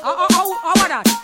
How are that?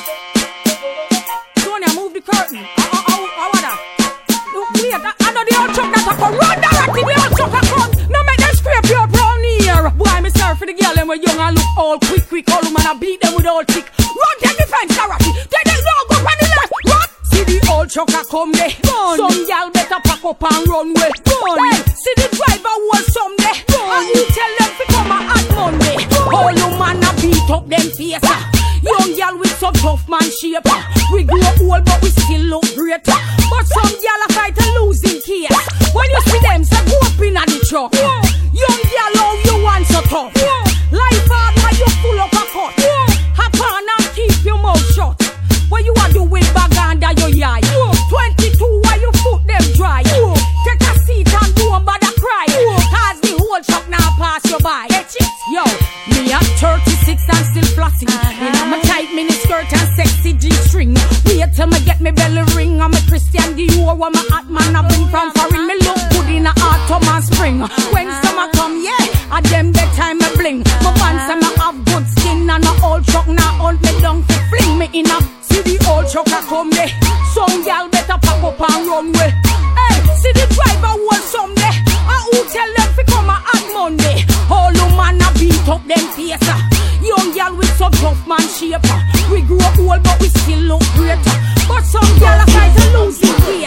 Sonia, move the curtain. How are that? Wait, I know the old truck that I come. Run directly, the old truck I come. No make them scrape your brown ear. Boy, me sorry for the girl, them were young and look all quick. All woman I beat them with all tick. Run, take the fence, Karate. Take the dog up on the left. Run. See the old truck I come there. Some y'all better pack up and run way. Hey, see the driver was someday. And you tell them to come and add Monday. All woman I beat up them face. Young girl with some tough man shape. We grow old but we still look great. But some girl are fight a losing case. When you see them, say go up in the truck. Young girl, how you want so tough? Life hard like you full up a cut. Hop on and keep your mouth shut. What you are doing bag under your eye? 22 while you foot them dry. Take a seat and don't bother cry. Cause the whole truck now pass you by. Yo, me at 36 and still flossing. I'm a tight mini skirt and sexy G-string. Wait till me get me belly ring. I'm a Christian Dior, I'm a hot man I bring from foreign. Me look good in a autumn and spring. When summer come, yeah, at them bedtime me bling. My pants and I have good skin and a old truck now hunt me down to fling me in a. See the old truck I come there. Some gal better pack up and run way. Hey, see the driver was someday. And who tell them to come and add Monday? All woman a beat up them face. Young gal with some tough man shape. We grew up old but we still look great. But some gal are trying to lose it here.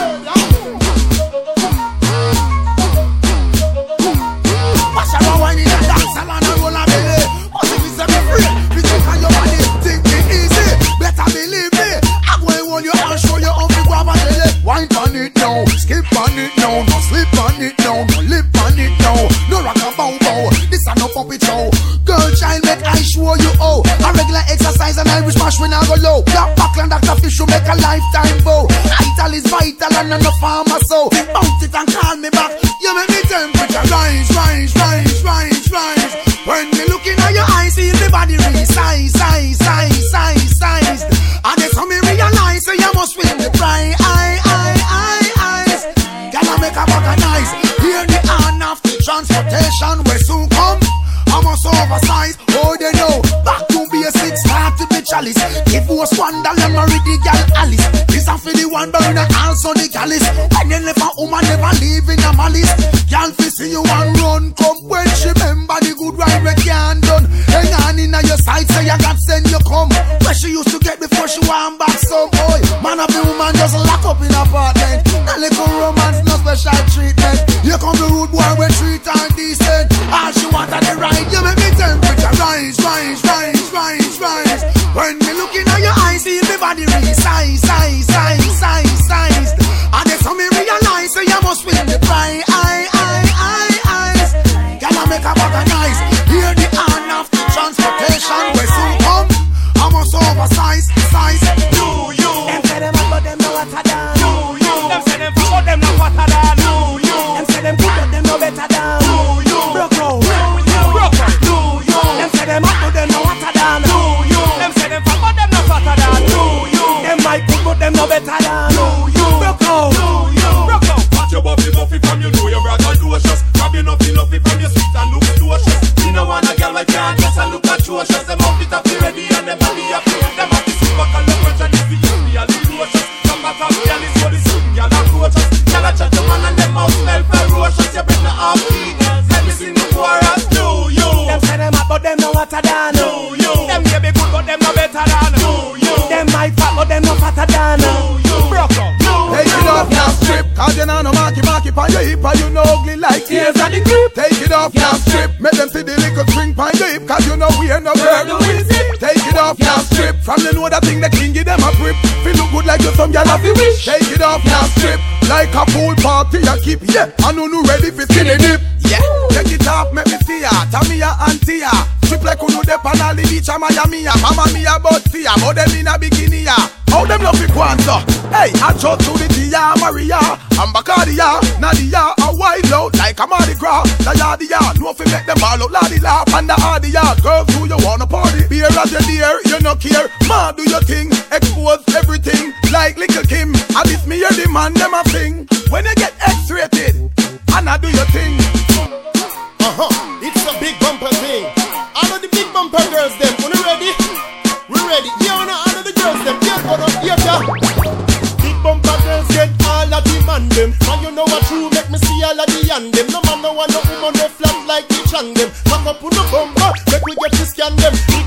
Watch around when you dance and roll a belly. But if it's a free, we think on your body, think it easy. Better believe me. I'm going to hold you and show you how to grab a belly. Wine on it now, skip on it now, no slip on it now, no lip on it now, no rock and bow bow. This a no puppet show. Girl child make I show you how. A regular exercise and Irish mash when I go low. Black Buckland Dr. Fish will make a lifetime bow. Vital is vital and no farmer so. Bounce it and call me back. You make me temperature rise. When me looking at your eyes, see the body resize. And that's how me realize so you must win the prize. Gotta make a bag of nice. Hear the hand of the transportation where soon come. I must oversize, oh they know. Back to basics, start to be chalice. If you was $1, marry the girl Alice. This a for the one burner, also the calice. And then if a woman never leave in a malice. Girl fi see you and run, come when she remember the good ride we can't done. Hang on in your side, say you got send you come. Where she used to get before she want back some boy. Man of the woman just lock up in apartment. A little romance, no special treatment. Here come the rude boy we treat her decent. All she want at the right. You make me temperature rise. When me looking at your eyes, see the body resize. And that's how me realize, so you must win the prize. Gotta make a bag of nice. Hear the hand of the transportation. Where soon come, I must oversize. Do you? Them say them but them know what I done. Do you? Them say them but them know what I done. Do you? Them say them good but them know better than. Do you? Broke out. Do you? Them say them up but them know what I done. Do you? Them say them fat but them know what I done. Do you? Them might good but them know better than. Do you? Broke out. Watch your buffy from you know your brother delicious. Grab you nothing from your sweet and look delicious. You know want a girl like can't dress and look atrocious. Them out it up ready and them body up. Them have to super and the French and the real delicious. Some matter of girl is for the swing girl approaches. Girl a chat to man and them mouth smell ferocious. You better have feet. Let me see the chorus. Do you? Them say them hot but them know what I done. Do you? Them may be good but them know better than. Do you? Them might fat but them know fatter than. Do you? Broke up. Take it off now strip. Cause you know no marky on your hip. And you know ugly like tears at the grip. Take it off now strip. Make them see the little string on your hip. Cause you know we ain't no girl do it. Take it off now strip. From the know that thing that can give them a grip. Feel look good like you some girl have the wish. Take it off now strip. Like a pool party you keep. Yeah, I know no ready for skinny dip. Yeah, take it off, make me see ya. Tamia and Tia. Strip like who know the panel the beach of Miami. Mama mia but Tia. But them in a bikini ya. How them love it Kwanzaa. Hey, I talk to the Tia, Maria, and Bacardia, Nadia, a wild out like a Mardi Gras. The yardia, no fi make them all out laddy laugh. And the hardia, girls who you wanna party. Beer as your dear, you no care. Ma do your thing, expose everything like Little Kim. And this me hear the man them a sing. When you get X-rated, and I do your thing. It's a big bumper thing. All of the big bumper girls them, when you ready?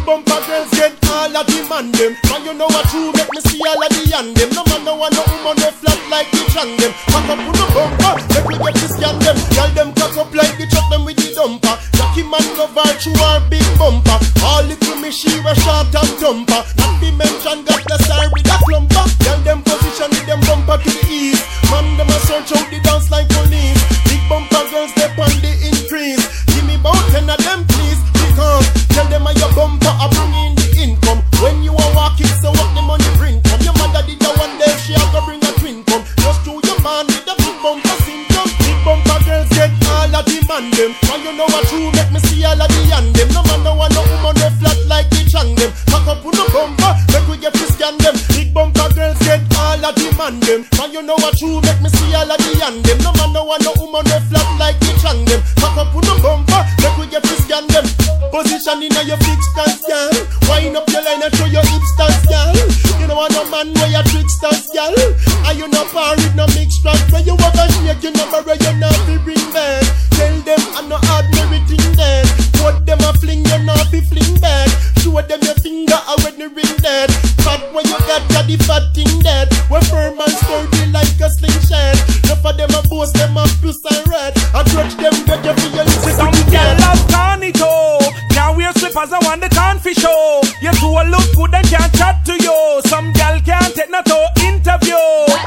bumper girls get all of the man them. And you know what true make me see all of the hand them. No man no one no woman no flat like the chang them. Pack up on the bumper, make me get to scan them. Y'all them cock up like the truck them with the dumper. Jackie man no virtual big bumper. All little me she was short and dumper. Not be mentioned got the star with a clumper. Y'all them position with them bumper to the east. Man them a search out the dance like police. Big bumper girls they on the increase. Give me about 10 of them please. Because tell them how your bumper a bring in the income. When you are walking so what the money bring come. Your mother did the one day she a go bring a twin come. Just to your man with the big bumper syndrome. Big bumper girls get all of the man them. And you know what true make me see all of the hand them. No man no one no woman no flat like the chang them. Pack up on the bumper make we get to scan them. Big bumper girls get all of the man them. And you know what true make me see all of the hand them. No man no one no woman no flat like the chang them. Pack up on the bumper make we get to scan them. Position in your big stance, girl. Wind up your line and show your hip stance, girl. You know what no man where your trick stance, girl. And you no par with no mixed tracks. Where you walk and shake your number where you not be bring back. Tell them I'm not ordinary thing dead. Put them a fling, you not be fling back. Show them your finger when the ring dead. Fat when you got the fat thing dead. When firm and sturdy like a slingshot. Enough of them a boast, them a plus and red. I grudge them, get you for your lips. Some girl love carnito. Can't wear slippers, I want the can't show. You two look good and can't chat to you. Some gal can't take no to interview.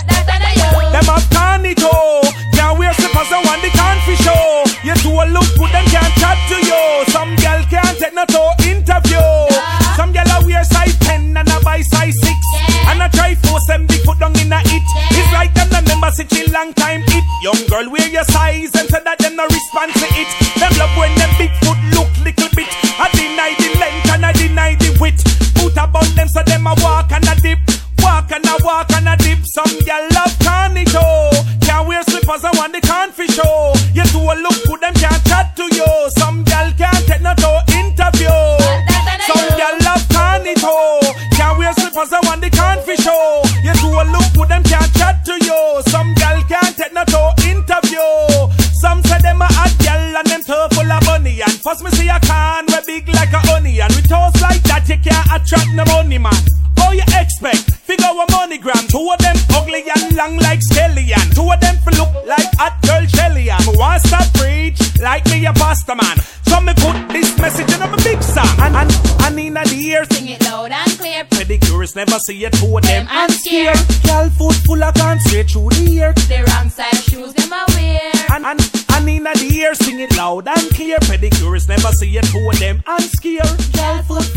Them have carnito. Can't wear slippers, I want the can't show. You two look good and can't chat to you. Some gal can't take no to interview. Some gal a wear size 10 and a buy size 6. And I try force them big foot down in a it. It's like them the member sit in long time it. Young girl wear your size and say that them no respond to it. Them love when them big foot look little bit. I deny the length and I deny the width. Put about them so them a walk and a dip. Walk and a walk and a dip. Some girl love carnito. Can't wear slippers and want the can't show. You two look good them can't chat to you. Some girl can't take no to interview. Some girl love carnito. Can't wear slippers and want the can't show. You two look good them can't chat to you. Some girl can't take no to interview. Some say them a hot girl and them tough full of money. And first me see a can we big like a onion. With toes like that you can't attract no money man. How you expect? Figure a MoneyGram. Two of them ugly and long like skeleton. Two of them look like hot girl Shelly. And want stop preach like me a pastor man. So me put this message in a big song. And in the ear sing it loud and clear. Pedicurists never see it two of them. I'm scared. Girl foot full of can straight through the ear. The wrong size shoes them a wear. And in the ear sing it loud and clear. Pedicurists never see it two of them. I'm scared. Girl foot